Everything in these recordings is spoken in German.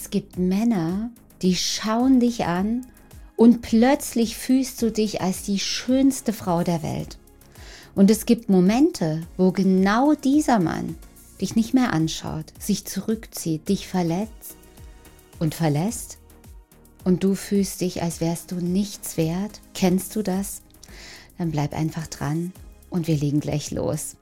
es gibt Männer, die schauen dich an und plötzlich fühlst du dich als die schönste Frau der Welt. Und es gibt Momente, wo genau dieser Mann dich nicht mehr anschaut, sich zurückzieht, dich verletzt und verlässt und du fühlst dich, als wärst du nichts wert. Kennst du das? Dann bleib einfach dran und wir legen gleich los.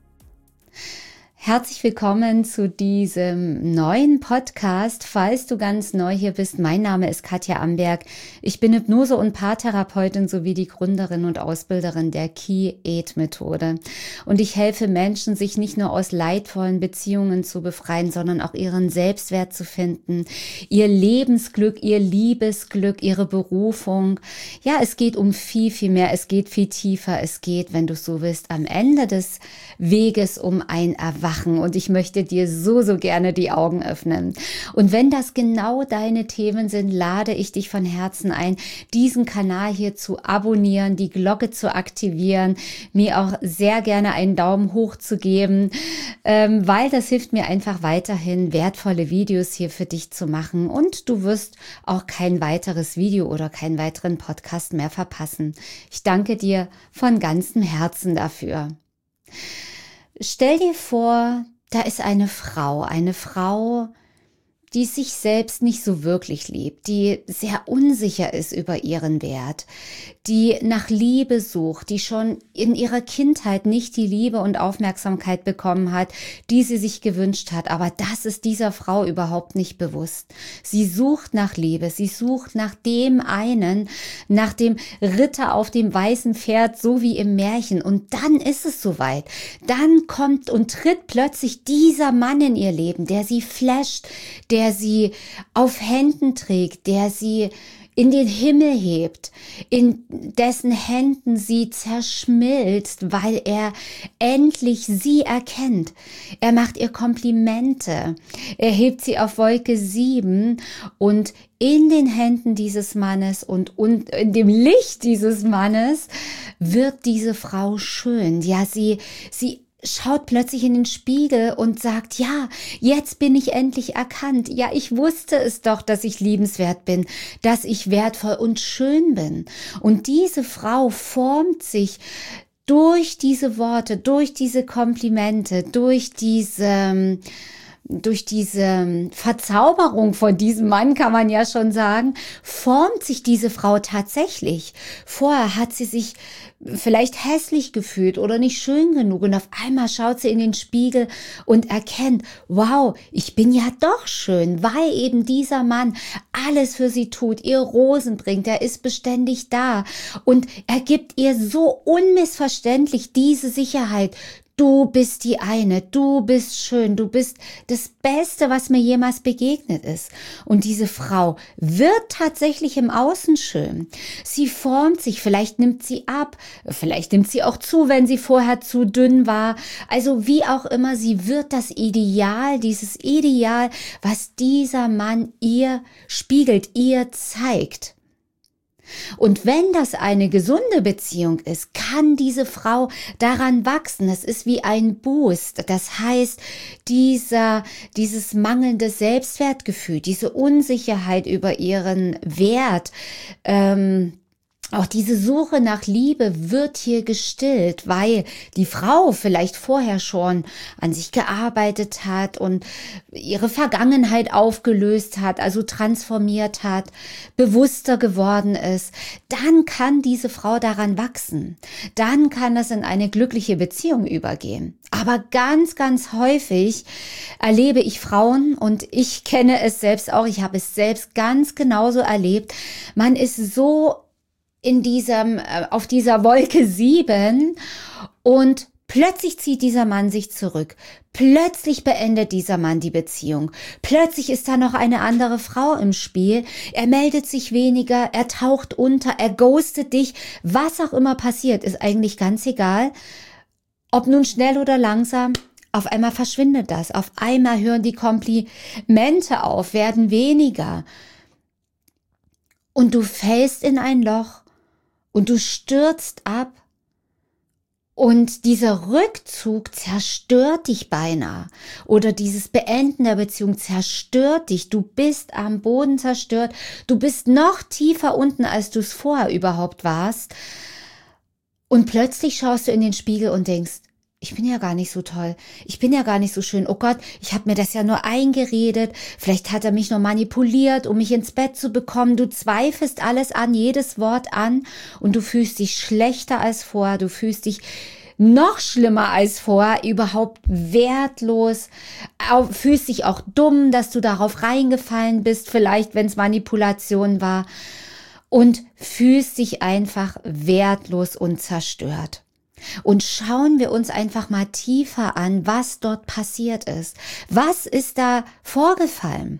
Herzlich willkommen zu diesem neuen Podcast. Falls du ganz neu hier bist, mein Name ist Katja Amberg. Ich bin Hypnose- und Paartherapeutin sowie die Gründerin und Ausbilderin der Ki-Ed-Methode. Und ich helfe Menschen, sich nicht nur aus leidvollen Beziehungen zu befreien, sondern auch ihren Selbstwert zu finden, ihr Lebensglück, ihr Liebesglück, ihre Berufung. Ja, es geht um viel, viel mehr. Es geht viel tiefer. Es geht, wenn du so willst, am Ende des Weges um ein Erwachen. Und ich möchte dir so gerne die Augen öffnen. Und wenn das genau deine Themen sind, lade ich dich von Herzen ein, diesen Kanal hier zu abonnieren, die Glocke zu aktivieren, mir auch sehr gerne einen Daumen hoch zu geben, weil das hilft mir einfach weiterhin, wertvolle Videos hier für dich zu machen. Und du wirst auch kein weiteres Video oder keinen weiteren Podcast mehr verpassen. Ich danke dir von ganzem Herzen dafür. Stell dir vor, da ist eine Frau, die sich selbst nicht so wirklich liebt, die sehr unsicher ist über ihren Wert, die nach Liebe sucht, die schon in ihrer Kindheit nicht die Liebe und Aufmerksamkeit bekommen hat, die sie sich gewünscht hat. Aber das ist dieser Frau überhaupt nicht bewusst. Sie sucht nach Liebe, sie sucht nach dem einen, nach dem Ritter auf dem weißen Pferd, so wie im Märchen. Und dann ist es soweit. Dann kommt und tritt plötzlich dieser Mann in ihr Leben, der sie flasht, der sie auf Händen trägt, der sie in den Himmel hebt, in dessen Händen sie zerschmilzt, weil er endlich sie erkennt. Er macht ihr Komplimente, er hebt sie auf Wolke 7 und in den Händen dieses Mannes und in dem Licht dieses Mannes wird diese Frau schön. Ja, sie schaut plötzlich in den Spiegel und sagt, ja, jetzt bin ich endlich erkannt. Ja, ich wusste es doch, dass ich liebenswert bin, dass ich wertvoll und schön bin. Und diese Frau formt sich durch diese Worte, durch diese Komplimente, durch diese Verzauberung von diesem Mann, kann man ja schon sagen, formt sich diese Frau tatsächlich. Vorher hat sie sich vielleicht hässlich gefühlt oder nicht schön genug und auf einmal schaut sie in den Spiegel und erkennt, wow, ich bin ja doch schön, weil eben dieser Mann alles für sie tut, ihr Rosen bringt, er ist beständig da und er gibt ihr so unmissverständlich diese Sicherheit. Du bist die eine, du bist schön, du bist das Beste, was mir jemals begegnet ist. Und diese Frau wird tatsächlich im Außen schön. Sie formt sich, vielleicht nimmt sie ab, vielleicht nimmt sie auch zu, wenn sie vorher zu dünn war. Also wie auch immer, sie wird das Ideal, dieses Ideal, was dieser Mann ihr spiegelt, ihr zeigt. Und wenn das eine gesunde Beziehung ist, kann diese Frau daran wachsen. Es ist wie ein Boost. Das heißt, dieses mangelnde Selbstwertgefühl, diese Unsicherheit über ihren Wert, auch diese Suche nach Liebe wird hier gestillt, weil die Frau vielleicht vorher schon an sich gearbeitet hat und ihre Vergangenheit aufgelöst hat, also transformiert hat, bewusster geworden ist. Dann kann diese Frau daran wachsen. Dann kann das in eine glückliche Beziehung übergehen. Aber ganz, ganz häufig erlebe ich Frauen und ich kenne es selbst auch, ich habe es selbst ganz genauso erlebt. Man ist so auf dieser Wolke 7 und plötzlich zieht dieser Mann sich zurück. Plötzlich beendet dieser Mann die Beziehung. Plötzlich ist da noch eine andere Frau im Spiel. Er meldet sich weniger, er taucht unter, er ghostet dich. Was auch immer passiert, ist eigentlich ganz egal. Ob nun schnell oder langsam, auf einmal verschwindet das. Auf einmal hören die Komplimente auf, werden weniger. Und du fällst in ein Loch. Und du stürzt ab Und dieser Rückzug zerstört dich beinahe. Oder dieses Beenden der Beziehung zerstört dich. Du bist am Boden zerstört. Du bist noch tiefer unten, als du es vorher überhaupt warst. Und plötzlich schaust du in den Spiegel und denkst, ich bin ja gar nicht so toll. Ich bin ja gar nicht so schön. Oh Gott, ich habe mir das ja nur eingeredet. Vielleicht hat er mich nur manipuliert, um mich ins Bett zu bekommen. Du zweifelst alles an, jedes Wort an und du fühlst dich schlechter als vorher. Du fühlst dich noch schlimmer als vorher, überhaupt wertlos. Fühlst dich auch dumm, dass du darauf reingefallen bist, vielleicht wenn es Manipulation war. Und fühlst dich einfach wertlos und zerstört. Und schauen wir uns einfach mal tiefer an, was dort passiert ist. Was ist da vorgefallen?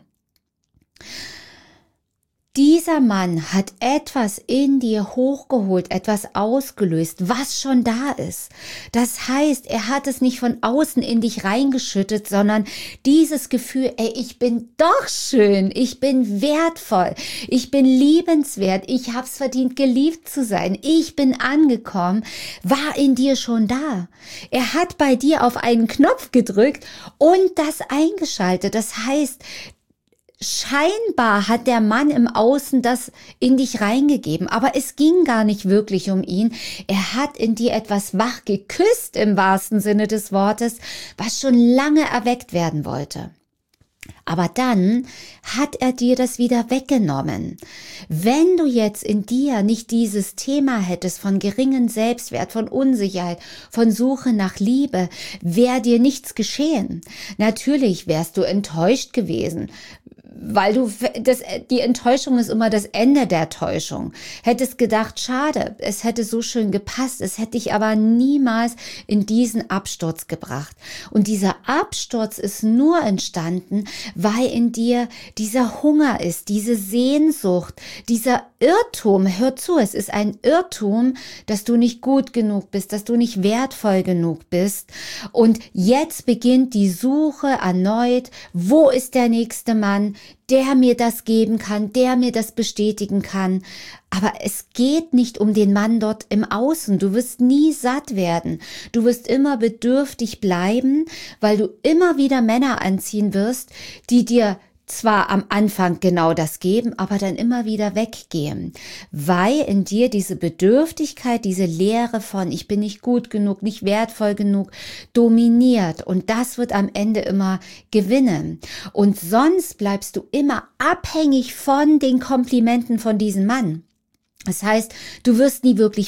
Dieser Mann hat etwas in dir hochgeholt, etwas ausgelöst, was schon da ist. Das heißt, er hat es nicht von außen in dich reingeschüttet, sondern dieses Gefühl, ey, ich bin doch schön, ich bin wertvoll, ich bin liebenswert, ich hab's verdient, geliebt zu sein, ich bin angekommen, war in dir schon da. Er hat bei dir auf einen Knopf gedrückt und das eingeschaltet. Das heißt, scheinbar hat der Mann im Außen das in dich reingegeben, aber es ging gar nicht wirklich um ihn. Er hat in dir etwas wach geküsst im wahrsten Sinne des Wortes, was schon lange erweckt werden wollte. Aber dann hat er dir das wieder weggenommen. Wenn du jetzt in dir nicht dieses Thema hättest von geringen Selbstwert, von Unsicherheit, von Suche nach Liebe, wäre dir nichts geschehen. Natürlich wärst du enttäuscht gewesen, weil die Enttäuschung ist immer das Ende der Täuschung. Hättest gedacht, schade, es hätte so schön gepasst, es hätte dich aber niemals in diesen Absturz gebracht. Und dieser Absturz ist nur entstanden, weil in dir dieser Hunger ist, diese Sehnsucht, dieser Irrtum. Hör zu, es ist ein Irrtum, dass du nicht gut genug bist, dass du nicht wertvoll genug bist. Und jetzt beginnt die Suche erneut, wo ist der nächste Mann, der mir das geben kann, der mir das bestätigen kann. Aber es geht nicht um den Mann dort im Außen. Du wirst nie satt werden. Du wirst immer bedürftig bleiben, weil du immer wieder Männer anziehen wirst, die dir zwar am Anfang genau das geben, aber dann immer wieder weggehen, weil in dir diese Bedürftigkeit, diese Leere von ich bin nicht gut genug, nicht wertvoll genug dominiert und das wird am Ende immer gewinnen und sonst bleibst du immer abhängig von den Komplimenten von diesem Mann. Das heißt, du wirst nie wirklich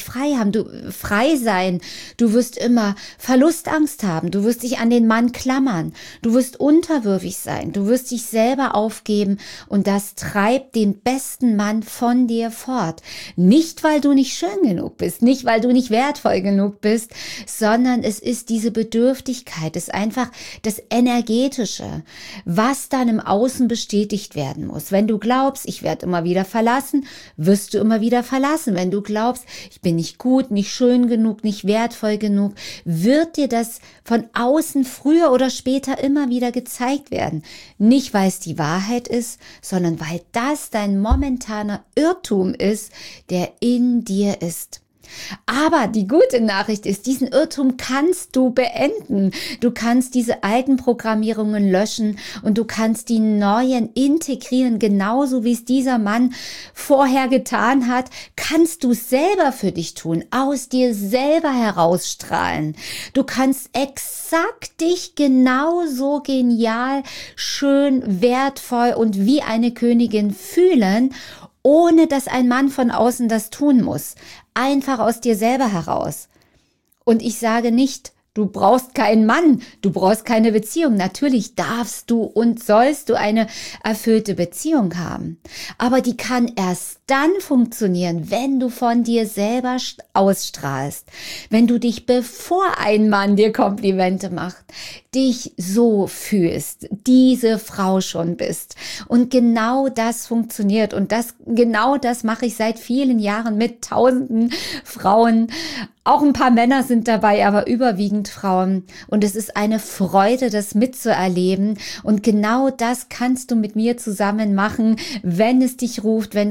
frei sein. Du wirst immer Verlustangst haben. Du wirst dich an den Mann klammern. Du wirst unterwürfig sein. Du wirst dich selber aufgeben und das treibt den besten Mann von dir fort. Nicht, weil du nicht schön genug bist, nicht, weil du nicht wertvoll genug bist, sondern es ist diese Bedürftigkeit, es ist einfach das Energetische, was dann im Außen bestätigt werden muss. Wenn du glaubst, ich werde immer wieder verlassen, wirst du immer wieder verlassen. Wenn du glaubst, ich bin nicht gut, nicht schön genug, nicht wertvoll genug, wird dir das von außen früher oder später immer wieder gezeigt werden. Nicht, weil es die Wahrheit ist, sondern weil das dein momentaner Irrtum ist, der in dir ist. Aber die gute Nachricht ist, diesen Irrtum kannst du beenden. Du kannst diese alten Programmierungen löschen und du kannst die neuen integrieren, genauso wie es dieser Mann vorher getan hat, kannst du selber für dich tun, aus dir selber herausstrahlen. Du kannst exakt dich genauso genial, schön, wertvoll und wie eine Königin fühlen, ohne dass ein Mann von außen das tun muss. Einfach aus dir selber heraus. Und ich sage nicht, du brauchst keinen Mann, du brauchst keine Beziehung. Natürlich darfst du und sollst du eine erfüllte Beziehung haben. Aber die kann erst dann funktionieren, wenn du von dir selber ausstrahlst. Wenn du dich, bevor ein Mann dir Komplimente macht, dich so fühlst, diese Frau schon bist. Und genau das funktioniert. Und genau das mache ich seit vielen Jahren mit tausenden Frauen. Auch ein paar Männer sind dabei, aber überwiegend Frauen. Und es ist eine Freude, das mitzuerleben. Und genau das kannst du mit mir zusammen machen, wenn es dich ruft, wenn du merkst,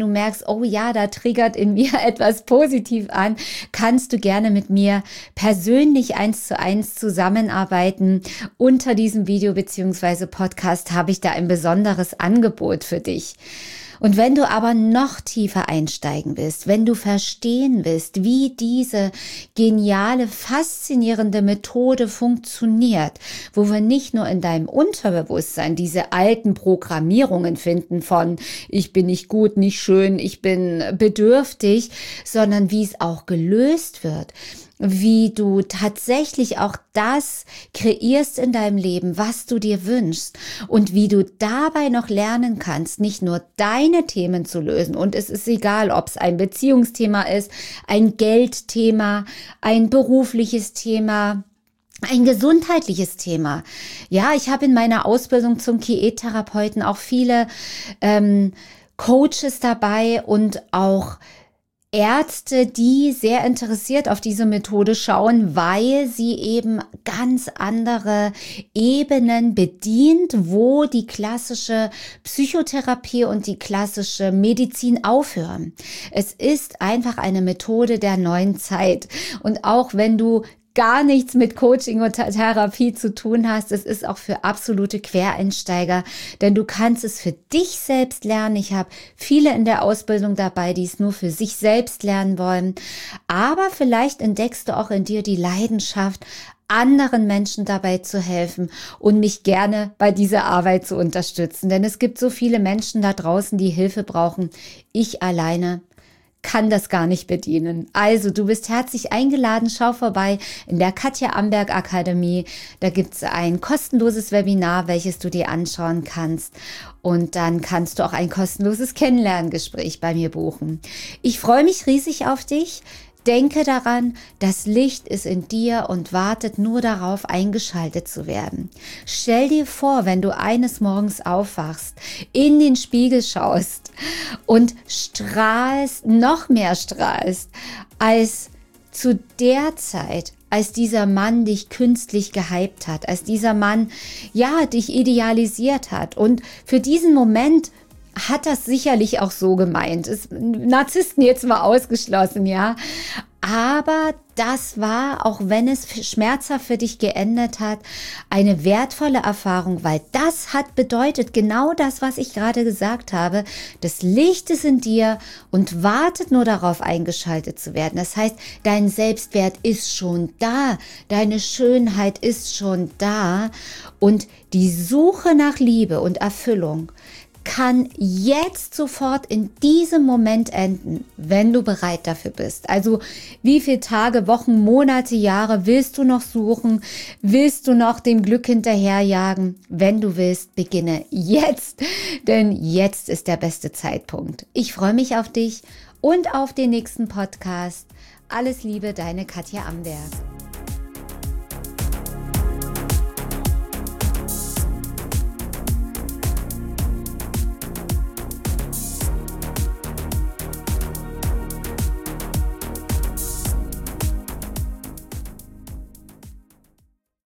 merkst, oh ja, da triggert in mir etwas positiv an, kannst du gerne mit mir persönlich 1:1 zusammenarbeiten. Unter diesem Video bzw. Podcast habe ich da ein besonderes Angebot für dich. Und wenn du aber noch tiefer einsteigen willst, wenn du verstehen willst, wie diese geniale, faszinierende Methode funktioniert, wo wir nicht nur in deinem Unterbewusstsein diese alten Programmierungen finden von ich bin nicht gut, nicht schön, ich bin bedürftig, sondern wie es auch gelöst wird, wie du tatsächlich auch das kreierst in deinem Leben, was du dir wünschst und wie du dabei noch lernen kannst, nicht nur deine Themen zu lösen. Und es ist egal, ob es ein Beziehungsthema ist, ein Geldthema, ein berufliches Thema, ein gesundheitliches Thema. Ja, ich habe in meiner Ausbildung zum Ki-therapeuten auch viele Coaches dabei und auch Ärzte, die sehr interessiert auf diese Methode schauen, weil sie eben ganz andere Ebenen bedient, wo die klassische Psychotherapie und die klassische Medizin aufhören. Es ist einfach eine Methode der neuen Zeit. Und auch wenn du gar nichts mit Coaching und Therapie zu tun hast. Es ist auch für absolute Quereinsteiger, denn du kannst es für dich selbst lernen. Ich habe viele in der Ausbildung dabei, die es nur für sich selbst lernen wollen. Aber vielleicht entdeckst du auch in dir die Leidenschaft, anderen Menschen dabei zu helfen und mich gerne bei dieser Arbeit zu unterstützen. Denn es gibt so viele Menschen da draußen, die Hilfe brauchen. Ich alleine kann das gar nicht bedienen. Also du bist herzlich eingeladen, schau vorbei in der Katja Amberg Akademie. Da gibt es ein kostenloses Webinar, welches du dir anschauen kannst. Und dann kannst du auch ein kostenloses Kennenlerngespräch bei mir buchen. Ich freue mich riesig auf dich. Denke daran, das Licht ist in dir und wartet nur darauf, eingeschaltet zu werden. Stell dir vor, wenn du eines Morgens aufwachst, in den Spiegel schaust und strahlst, noch mehr strahlst, als zu der Zeit, als dieser Mann dich künstlich gehypt hat, als dieser Mann, ja, dich idealisiert hat. Und für diesen Moment hat das sicherlich auch so gemeint. Narzissten jetzt mal ausgeschlossen, ja. Aber das war, auch wenn es schmerzhaft für dich geendet hat, eine wertvolle Erfahrung, weil das hat bedeutet, genau das, was ich gerade gesagt habe, das Licht ist in dir und wartet nur darauf, eingeschaltet zu werden. Das heißt, dein Selbstwert ist schon da, deine Schönheit ist schon da und die Suche nach Liebe und Erfüllung kann jetzt sofort in diesem Moment enden, wenn du bereit dafür bist. Also wie viele Tage, Wochen, Monate, Jahre willst du noch suchen? Willst du noch dem Glück hinterherjagen? Wenn du willst, beginne jetzt, denn jetzt ist der beste Zeitpunkt. Ich freue mich auf dich und auf den nächsten Podcast. Alles Liebe, deine Katja Amberg.